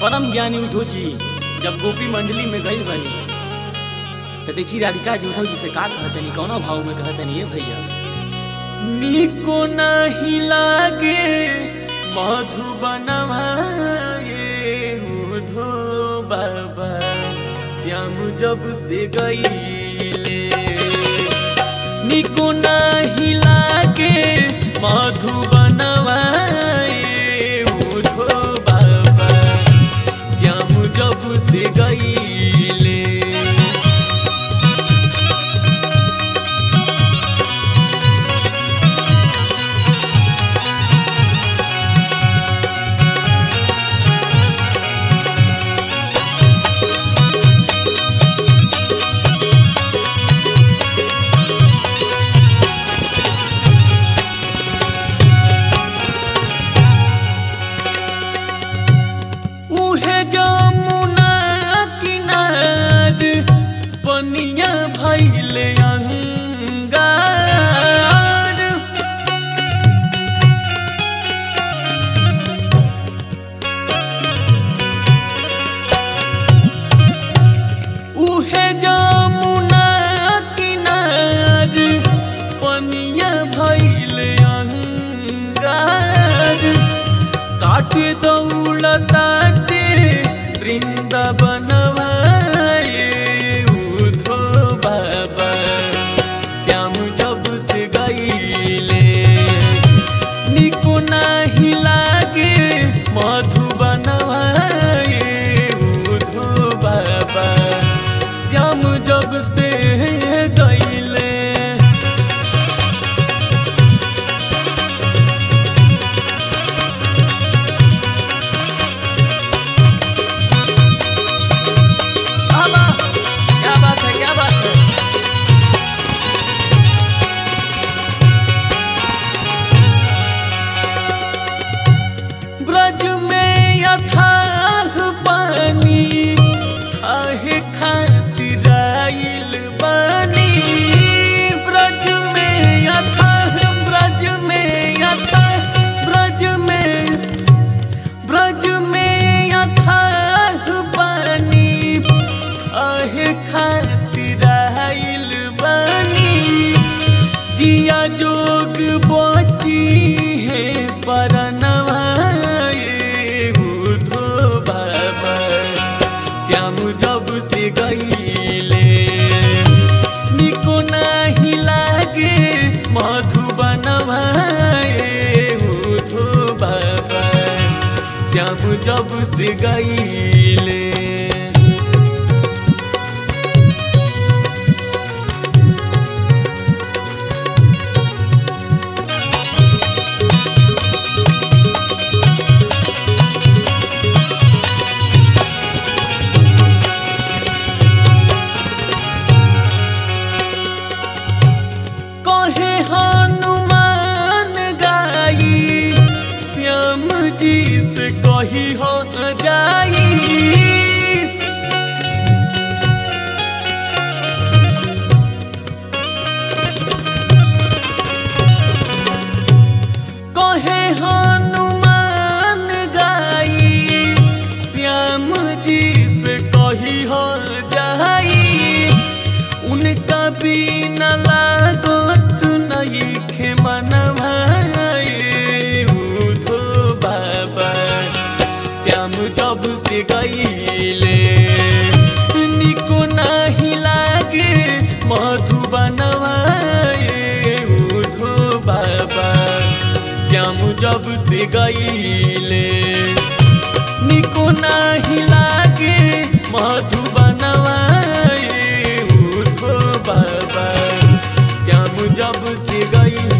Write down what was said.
परम ज्ञानी उद्धव जी जब गोपी मंडली में गई बनी तो देखी राधिका जी उद्धव जी से का कहतनी, कौना भाव में कहतनी है भैया। नीको नहीं लागे मधुबनवा ये उद्धव बाबा, श्याम जब से गईले। नीको नहीं लागे मधुबनवा ये उद्धव बाबा, श्याम जब से गईले। जमुना किनार पनिया भइले अंगार, उहे जमुना किनार पनिया भइले अंगार। काटे दौलता वृंदावनवा ये उद्धव बाबा, श्याम जब से गईले। निको नाही लागे मधुबनवा ये उद्धव बाबा, श्याम जब से गईले। ब्रज में अथाह पानी काहे खातिर आइल बानी। ब्रज में अथाह ब्रज में अथाह ब्रज में अथाह पानी काहे खातिर आइल बानी। जिया जोग बची है परनवा ये उद्धव बाबा, श्याम जब से गईले। निको नाही लागे मधुबनवा ये उद्धव बाबा, श्याम जब से गईले। जी से कही हो जाई, कहे हनुमान गाई। श्याम जी से कही हो जाई, उनका बिना लागत नहीं खे मनवा श्याम जब से गईले। निको नाही लागे मधुबनवा ये उद्धव बाबा, श्याम जब से गईले। निको नाही लागे मधुबनवा ये उद्धव बाबा, श्याम जब से गईले।